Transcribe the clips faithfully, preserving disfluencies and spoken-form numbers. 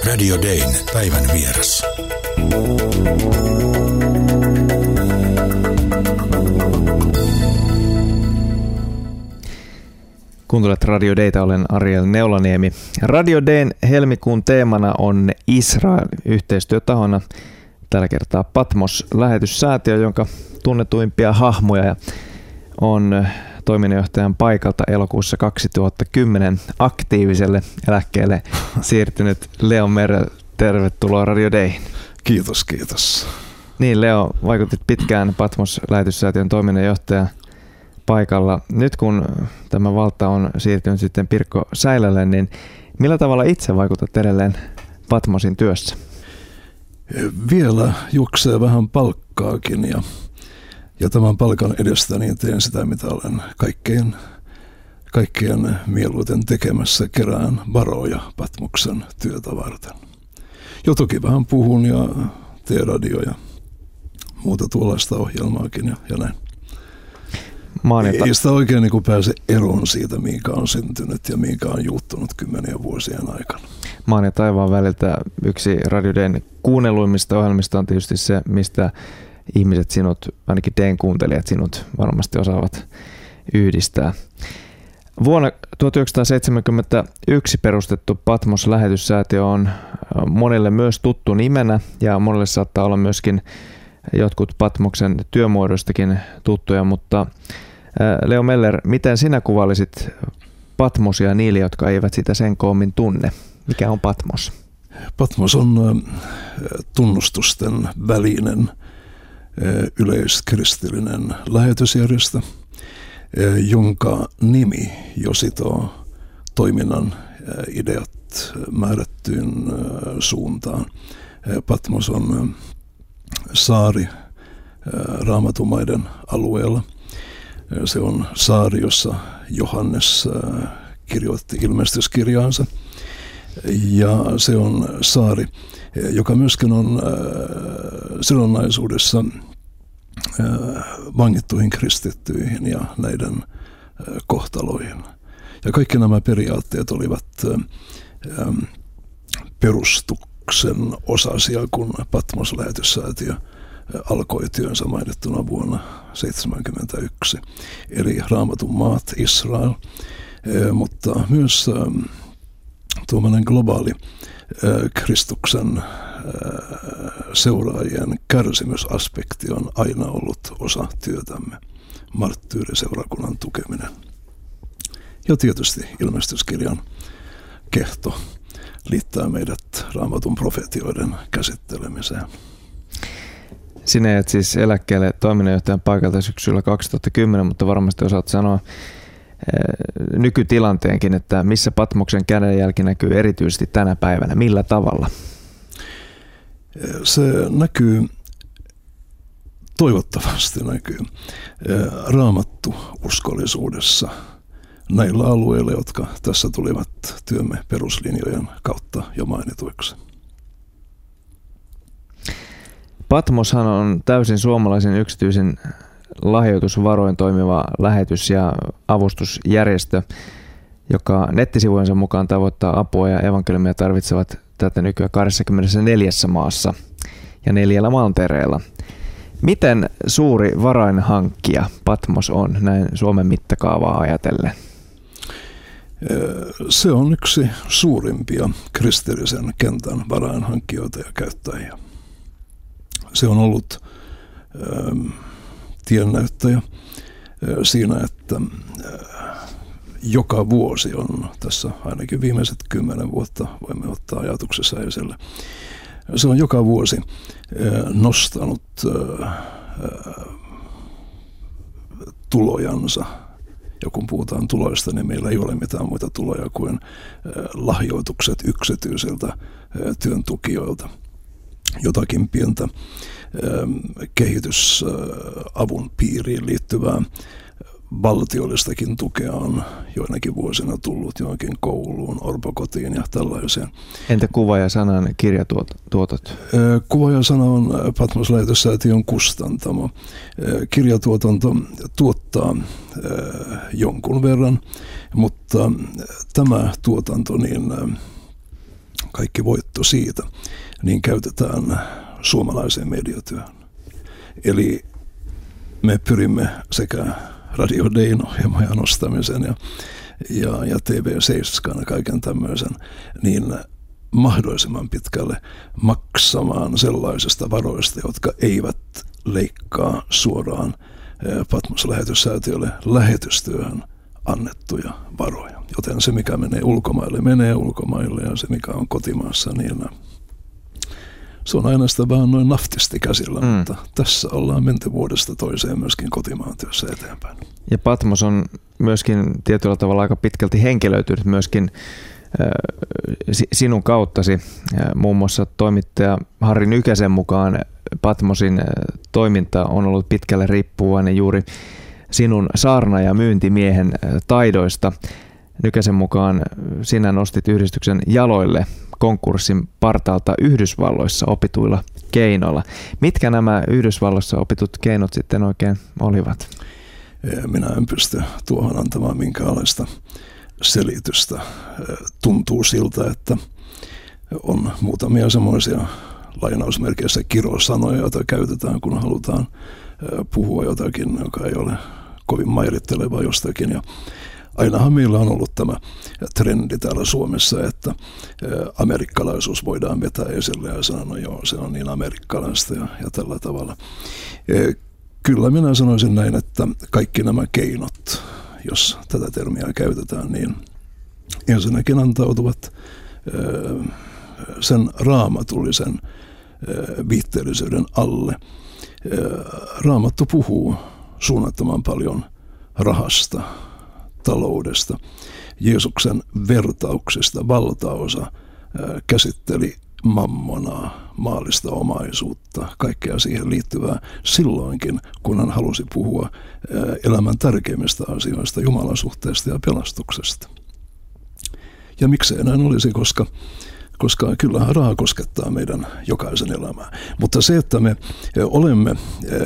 Radio Dayn päivän vieras. Kuuntelet Radio Dayta, olen Ariel Neulaniemi. Radio Dayn helmikuun teemana on Israel yhteistyötahona. Tällä kertaa Patmos-lähetyssäätiö, jonka tunnetuimpia hahmoja on toiminnanjohtajan paikalta elokuussa kaksituhattakymmenen aktiiviselle eläkkeelle siirtynyt Leo Merel. Tervetuloa Radio Dayhin. Kiitos, kiitos. Niin Leo, vaikutit pitkään Patmos-lähetyssäätiön toiminnanjohtajan paikalla. Nyt kun tämä valta on siirtynyt sitten Pirkko Säilälle, niin millä tavalla itse vaikutat edelleen Patmosin työssä? Vielä juoksee vähän palkkaakin ja, ja tämän palkan edestä niin teen sitä, mitä olen kaikkein, kaikkein mieluiten tekemässä, kerään varoja Patmoksen työtä varten. Jo toki vähän puhun ja teen radio ja muuta tuollaista ohjelmaakin ja, ja näin. Maanita. Ei sitä oikein niin kuin pääse eroon siitä, minkä on syntynyt ja minkä on juuttunut kymmenien vuosien aikana. Maan ja taivaan väliltä yksi Radio Dayn kuunnelluimmista ohjelmista on tietysti se, mistä ihmiset sinut, ainakin Dayn kuuntelijat sinut varmasti osaavat yhdistää. Vuonna tuhatyhdeksänsataaseitsemänkymmentäyksi perustettu Patmos-lähetyssäätiö on monille myös tuttu nimenä ja monille saattaa olla myöskin jotkut Patmoksen työmuodoistakin tuttuja, mutta Leo Meller, miten sinä kuvailisit Patmosia niille, jotka eivät sitä sen koommin tunne? Mikä on Patmos? Patmos on tunnustusten välinen yleiskristillinen lähetysjärjestö, jonka nimi jo sitoo toiminnan ideat määrättyyn suuntaan. Patmos on saari Raamatumaiden alueella. Se on saari, jossa Johannes kirjoitti ilmestyskirjaansa. Ja se on saari, joka myöskin on sidonnaisuudessa vangittuihin kristittyihin ja näiden kohtaloihin. Ja kaikki nämä periaatteet olivat perustuksen osasia, kun Patmos-lähetyssäätiö alkoi työnsä mainittuna vuonna tuhatyhdeksänsataaseitsemänkymmentäyksi. Eli Raamatun maat, Israel, mutta myös tuommoinen globaali Kristuksen seuraajien kärsimysaspekti on aina ollut osa työtämme. Marttyyriseurakunnan tukeminen. Ja tietysti ilmestyskirjan kehto liittää meidät Raamatun profetioiden käsittelemiseen. Sinä jäät siis eläkkeelle toiminnanjohtajan paikalta syksyllä kaksituhattakymmenen, mutta varmasti osaat sanoa nykytilanteenkin, että missä Patmoksen kädenjälki näkyy erityisesti tänä päivänä, millä tavalla? Se näkyy, toivottavasti näkyy, raamattu-uskollisuudessa näillä alueilla, jotka tässä tulivat työmme peruslinjojen kautta jo mainituiksi. Patmoshan on täysin suomalaisen yksityisen lahjoitusvaroin toimiva lähetys- ja avustusjärjestö, joka nettisivujensa mukaan tavoittaa apua ja evankeliumia tarvitsevat tätä nykyään kaksikymmentäneljä maassa ja neljällä mantereella. Miten suuri varainhankkija Patmos on näin Suomen mittakaavaa ajatellen? Se on yksi suurimpia kristillisen kentän varainhankkijoita ja käyttäjiä. Se on ollut ähm, tiennäyttäjä äh, siinä, että äh, joka vuosi on tässä ainakin viimeiset kymmenen vuotta, voimme ottaa ajatuksessa esille. Se on joka vuosi äh, nostanut äh, äh, tulojansa. Ja kun puhutaan tuloista, niin meillä ei ole mitään muita tuloja kuin äh, lahjoitukset yksityisiltä äh, työntukijoilta. Jotakin pientä kehitysavun piiriin liittyvää valtiollistakin tukea on joinakin vuosina tullut johonkin kouluun, orpokotiin ja tällaiseen. Entä kuva ja sanan kirjatuotot? Kuva ja sana on Patmos-lähetyssäätiön kustantamo. Kirjatuotanto tuottaa jonkun verran, mutta tämä tuotanto niin kaikki voitto siitä, niin käytetään suomalaiseen mediatyöhön. Eli me pyrimme sekä Radio Dayn ohjelmojen nostamisen ja, ja, ja T V seitsemän ja kaiken tämmöisen, niin mahdollisimman pitkälle maksamaan sellaisista varoista, jotka eivät leikkaa suoraan Patmos-lähetyssäätiölle lähetystyöhön annettuja varoja. Joten se, mikä menee ulkomaille, menee ulkomaille ja se, mikä on kotimaassa, niin se on aina sitä vähän noin naftisti käsillä, mm. mutta tässä ollaan menty vuodesta toiseen myöskin kotimaan työssä eteenpäin. Ja Patmos on myöskin tietyllä tavalla aika pitkälti henkilöitynyt myöskin äh, sinun kauttasi. Äh, muun muassa toimittaja Harri Nykäsen mukaan Patmosin äh, toiminta on ollut pitkälle riippuvainen juuri sinun saarna- ja myyntimiehen äh, taidoista. Nykäsen mukaan sinä nostit yhdistyksen jaloille konkurssin partaalta Yhdysvalloissa opituilla keinoilla. Mitkä nämä Yhdysvalloissa opitut keinot sitten oikein olivat? Minä en pysty tuohon antamaan minkäänlaista selitystä. Tuntuu siltä, että on muutamia semmoisia lainausmerkeissä kirosanoja, joita käytetään, kun halutaan puhua jotakin, joka ei ole kovin mairitteleva jostakin. Ja ainahan meillä on ollut tämä trendi täällä Suomessa, että amerikkalaisuus voidaan vetää esille ja sanoa, no joo, se on niin amerikkalaista ja, ja tällä tavalla. Kyllä minä sanoisin näin, että kaikki nämä keinot, jos tätä termiä käytetään, niin ensinnäkin antautuvat sen raamatullisen viitteellisyyden alle. Raamattu puhuu suunnattoman paljon rahasta, taloudesta, Jeesuksen vertauksista valtaosa käsitteli mammonaa, maallista omaisuutta, kaikkea siihen liittyvää silloinkin, kun hän halusi puhua elämän tärkeimmistä asioista, Jumalan suhteesta ja pelastuksesta. Ja miksei näin olisi, koska koska kyllähän raha koskettaa meidän jokaisen elämää. Mutta se, että me olemme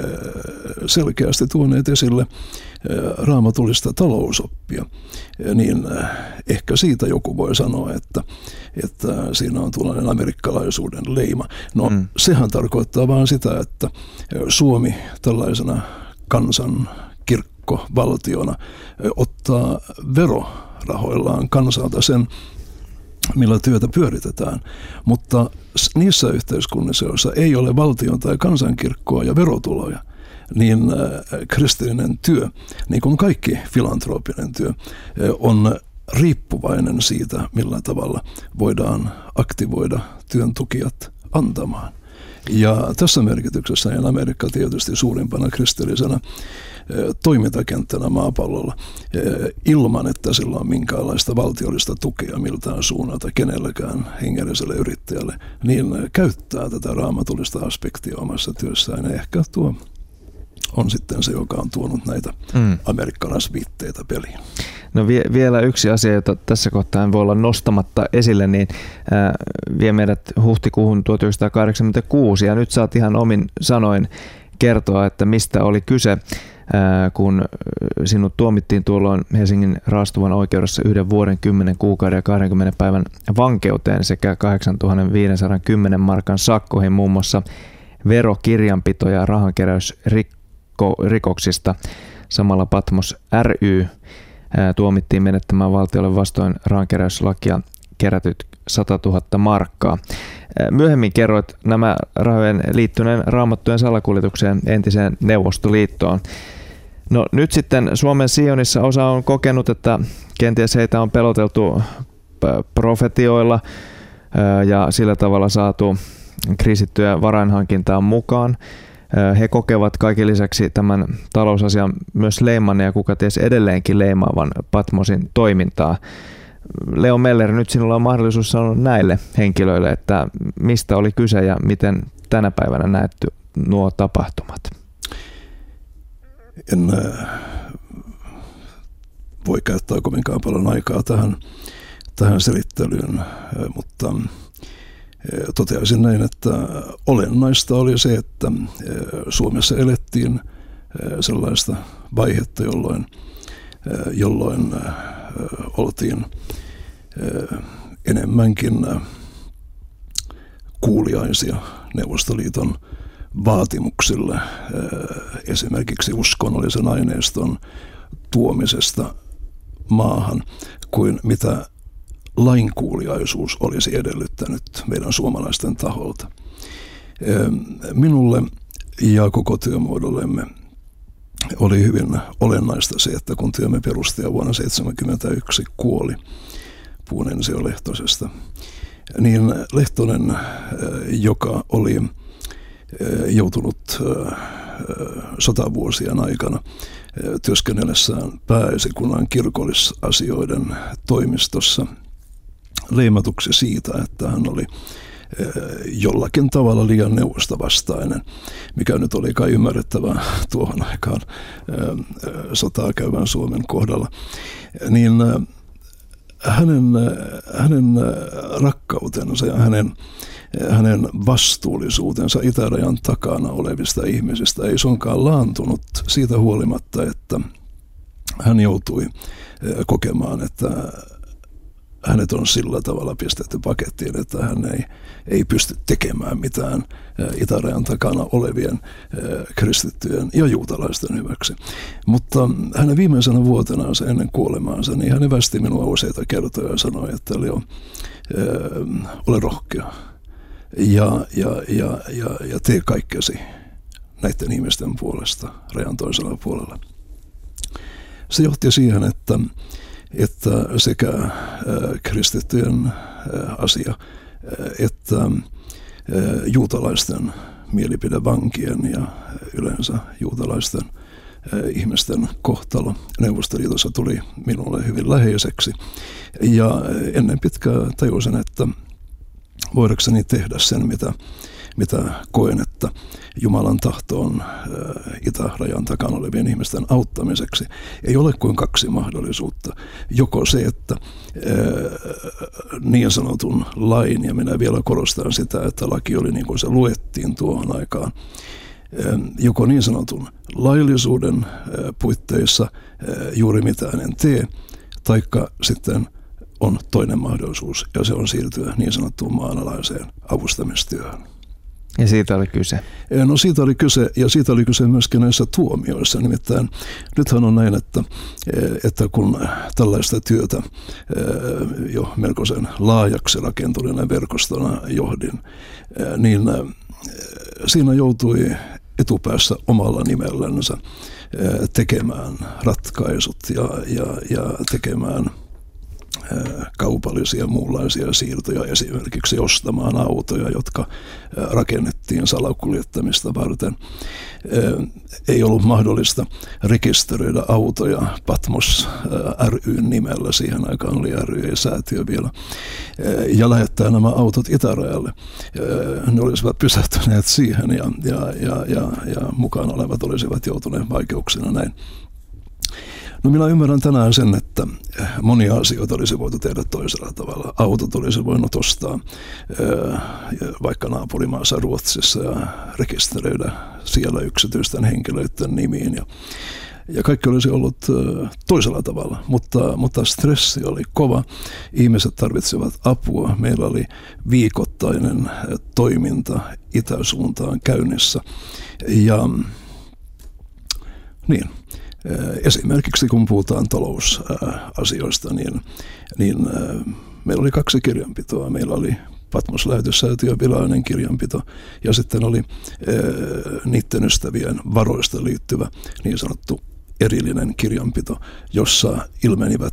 selkeästi tuoneet esille raamatullista talousoppia, niin ehkä siitä joku voi sanoa, että, että siinä on tuollainen amerikkalaisuuden leima. No mm. sehän tarkoittaa vaan sitä, että Suomi tällaisena kansan kirkkovaltiona ottaa verorahoillaan kansalta sen, millä työtä pyöritetään, mutta niissä yhteiskunnissa, joissa ei ole valtion tai kansankirkkoa ja verotuloja, niin kristillinen työ, niin kuin kaikki filantropinen työ, on riippuvainen siitä, millä tavalla voidaan aktivoida työntukijat antamaan. Ja tässä merkityksessä on Amerikka tietysti suurimpana kristillisenä toimintakenttänä maapallolla ilman, että sillä on minkäänlaista valtiollista tukea miltään suunnalta kenellekään hengelliselle yrittäjälle, niin käyttää tätä raamatullista aspektia omassa työssään. Ja ehkä tuo on sitten se, joka on tuonut näitä mm. amerikkalaisviitteitä peliin. No vie, vielä yksi asia, jota tässä kohtaa en voi olla nostamatta esille, niin äh, vie meidät huhtikuuhun tuhatyhdeksänsataakahdeksankymmentäkuusi, ja nyt saat ihan omin sanoin kertoa, että mistä oli kyse, äh, kun sinut tuomittiin tuolloin Helsingin raastuvan oikeudessa yhden vuoden, kymmenen kuukauden ja kahdenkymmenen päivän vankeuteen sekä kahdeksantuhattaviisisataa markan sakkoihin muun muassa verokirjanpito- ja rahankeräysrikoksista. Samalla Patmos ry tuomittiin menettämään valtiolle vastoin rahankeräyslakia kerätyt satatuhatta markkaa. Myöhemmin kerroit nämä rahojen liittyneen raamattujen salakuljetukseen entiseen Neuvostoliittoon. No nyt sitten Suomen Sionissa osa on kokenut, että kenties heitä on peloteltu profetioilla ja sillä tavalla saatu kriisittyä varainhankintaan mukaan. He kokevat kaiken lisäksi tämän talousasian myös leiman ja kuka ties edelleenkin leimaavan Patmosin toimintaa. Leo Meller, nyt sinulla on mahdollisuus sanoa näille henkilöille, että mistä oli kyse ja miten tänä päivänä näet nuo tapahtumat. En äh, voi käyttää kovinkaan paljon aikaa tähän, tähän selittelyyn, äh, mutta toteaisin näin, että olennaista oli se, että Suomessa elettiin sellaista vaihetta, jolloin, jolloin oltiin enemmänkin kuuliaisia Neuvostoliiton vaatimuksille esimerkiksi uskonnollisen aineiston tuomisesta maahan kuin mitä lainkuuliaisuus olisi edellyttänyt meidän suomalaisten taholta. Minulle ja koko työmuodollemme oli hyvin olennaista se, että kun työmme perustaja vuonna tuhatyhdeksänsataaseitsemänkymmentäyksi kuoli Puun Ensio Lehtosesta, niin Lehtonen, joka oli joutunut sotavuosien aikana työskennellessään Pääesikunnan kirkollisasioiden toimistossa leimatuksi siitä, että hän oli jollakin tavalla liian neuvostovastainen, mikä nyt oli kai ymmärrettävää tuohon aikaan sotaa käyvän Suomen kohdalla, niin hänen, hänen rakkautensa ja hänen, hänen vastuullisuutensa itärajan takana olevista ihmisistä ei suinkaan laantunut siitä huolimatta, että hän joutui kokemaan, että hänet on sillä tavalla pistetty pakettiin, että hän ei, ei pysty tekemään mitään itärajan takana olevien kristittyjen ja juutalaisten hyväksi. Mutta hänen viimeisenä vuotenaansa ennen kuolemaansa, niin hän evästi minua useita kertoja ja sanoi, että Leo, ole rohkea ja, ja, ja, ja, ja tee kaikkesi näiden ihmisten puolesta rajan toisella puolella. Se johti siihen, että että sekä kristittyjen asia että juutalaisten mielipidevankien ja yleensä juutalaisten ihmisten kohtalo Neuvostoliitossa tuli minulle hyvin läheiseksi. Ja ennen pitkää tajusin, että voidakseni tehdä sen, mitä, mitä koen, että Jumalan tahto on itärajan takana olevien ihmisten auttamiseksi. Ei ole kuin kaksi mahdollisuutta. Joko se, että niin sanotun lain, ja minä vielä korostan sitä, että laki oli niin kuin se luettiin tuohon aikaan, joko niin sanotun laillisuuden puitteissa juuri mitään en tee, taikka sitten on toinen mahdollisuus, ja se on siirtyä niin sanottuun maanalaiseen avustamistyöhön. Ja siitä oli kyse? No siitä oli kyse, ja siitä oli kyse myöskin näissä tuomioissa. Nimittäin nythän on näin, että, että kun tällaista työtä jo melkoisen laajaksi rakentuneena verkostona johdin, niin siinä joutui etupäässä omalla nimellänsä tekemään ratkaisut ja, ja, ja tekemään kaupallisia ja muunlaisia siirtoja, esimerkiksi ostamaan autoja, jotka rakennettiin salakuljettamista varten. Ei ollut mahdollista rekisteröidä autoja Patmos ry:n nimellä, siihen aikaan oli ry ja säätiö vielä, ja lähettää nämä autot itärajalle. Ne olisivat pysähtyneet siihen ja, ja, ja, ja, ja mukaan olevat olisivat joutuneet vaikeuksina näin. No minä ymmärrän tänään sen, että monia asioita olisi voitu tehdä toisella tavalla. Autot olisi voinut ostaa vaikka naapurimaassa Ruotsissa ja rekisteröidä siellä yksityisten henkilöiden nimiin. Ja, ja kaikki olisi ollut toisella tavalla, mutta, mutta stressi oli kova. Ihmiset tarvitsivat apua. Meillä oli viikoittainen toiminta itäsuuntaan käynnissä. Ja niin... Esimerkiksi kun puhutaan talousasioista, niin, niin meillä oli kaksi kirjanpitoa. Meillä oli Patmos-lähetyssäätiön virallinen kirjanpito ja sitten oli niiden ystävien varoista liittyvä niin sanottu erillinen kirjanpito, jossa ilmenivät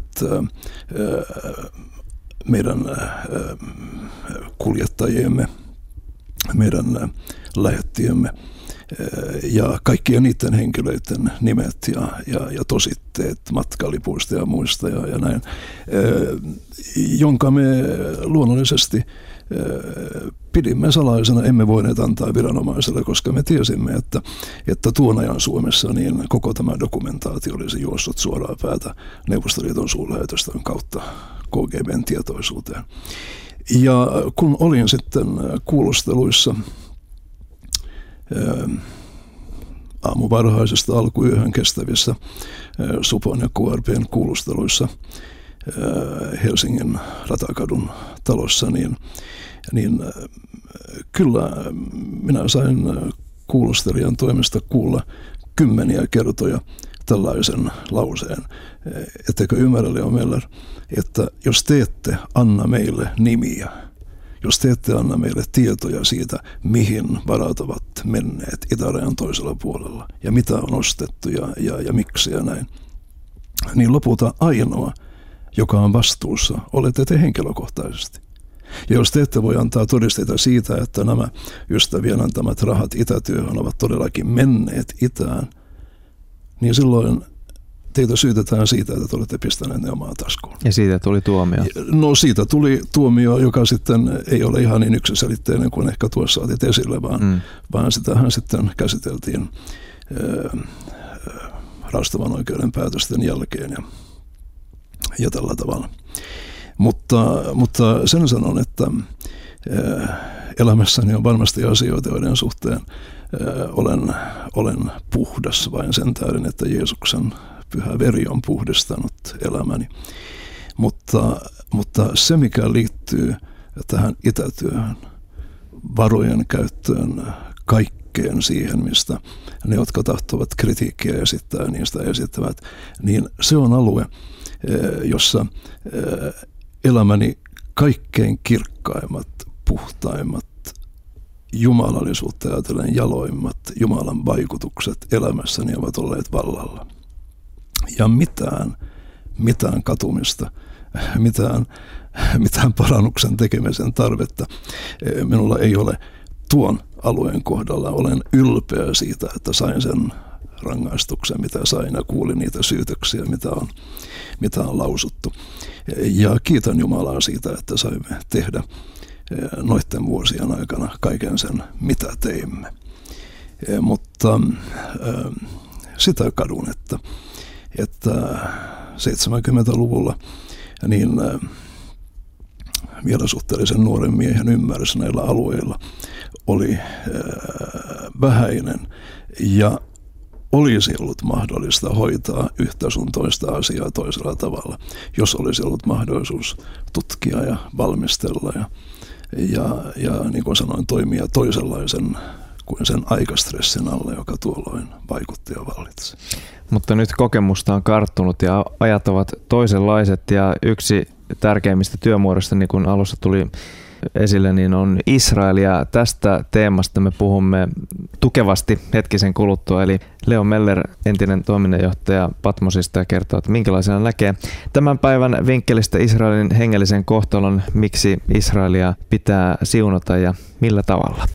meidän kuljettajiemme, meidän lähettiemme ja kaikkien niiden henkilöiden nimet ja, ja, ja tositteet matkalipuista ja muista ja, ja näin, jonka me luonnollisesti pidimme salaisena, emme voineet antaa viranomaiselle, koska me tiesimme, että, että tuon ajan Suomessa niin koko tämä dokumentaatio olisi juossut suoraan päätä Neuvostoliiton suurlähetystön kautta K G B:n tietoisuuteen. Ja kun olin sitten kuulusteluissa aamuvarhaisesta alkuyöhön kestävissä Supon ja K R P:n kuulusteluissa Helsingin Ratakadun talossa, niin, niin kyllä minä sain kuulostelijan toimesta kuulla kymmeniä kertoja tällaisen lauseen. Ettekö ymmärrä, Leo Meller, että jos te ette anna meille nimiä, jos te ette anna meille tietoja siitä, mihin varat ovat menneet itärajan toisella puolella ja mitä on ostettu ja, ja, ja miksi ja näin, niin lopulta ainoa, joka on vastuussa, olette te henkilökohtaisesti. Ja jos te ette voi antaa todisteita siitä, että nämä ystävien antamat rahat itätyöhön ovat todellakin menneet itään, niin silloin teitä syytetään siitä, että te olette pistäneet ne omaan taskuun. Ja siitä tuli tuomio. No siitä tuli tuomio, joka sitten ei ole ihan niin yksiselitteinen kuin ehkä tuossa otit esille, vaan, mm. vaan sitähän sitten käsiteltiin äh, raustavan oikeuden päätösten jälkeen ja, ja tällä tavalla. Mutta, mutta sen sanon, että äh, elämässäni on varmasti asioita, joiden suhteen äh, olen, olen puhdas vain sen tähden, että Jeesuksen pyhä veri on puhdistanut elämäni. Mutta, mutta se, mikä liittyy tähän itätyöhön, varojen käyttöön, kaikkeen siihen, mistä ne, jotka tahtovat kritiikkiä esittää, niistä esittävät, niin se on alue, jossa elämäni kaikkein kirkkaimmat, puhtaimmat, jumalallisuutta ajatellen jaloimmat Jumalan vaikutukset elämässäni ovat olleet vallalla. Ja mitään, mitään katumista, mitään, mitään parannuksen tekemisen tarvetta minulla ei ole tuon alueen kohdalla. Olen ylpeä siitä, että sain sen rangaistuksen, mitä sain, ja kuulin niitä syytöksiä, mitä on, mitä on lausuttu. Ja kiitän Jumalaa siitä, että saimme tehdä noiden vuosien aikana kaiken sen, mitä teimme. Mutta sitä kadun, että että seitsemänkymmentäluvulla niin vielä suhteellisen nuoren miehen ymmärrys näillä alueilla oli vähäinen ja olisi ollut mahdollista hoitaa yhtä sun toista asiaa toisella tavalla, jos olisi ollut mahdollisuus tutkia ja valmistella ja, ja, ja niin kuin sanoin, toimia toisenlaisen kuin sen aikastressin alle, joka tuolloin vaikutti ja vallitsi. Mutta nyt kokemusta on karttunut ja ajat ovat toisenlaiset ja yksi tärkeimmistä työmuodoista, niin kuin alussa tuli esille, niin on Israel ja tästä teemasta me puhumme tukevasti hetkisen kuluttua. Eli Leo Meller, entinen toiminnanjohtaja Patmosista, kertoo, että minkälaisena näkee tämän päivän vinkkelistä Israelin hengellisen kohtalon, miksi Israelia pitää siunata ja millä tavalla.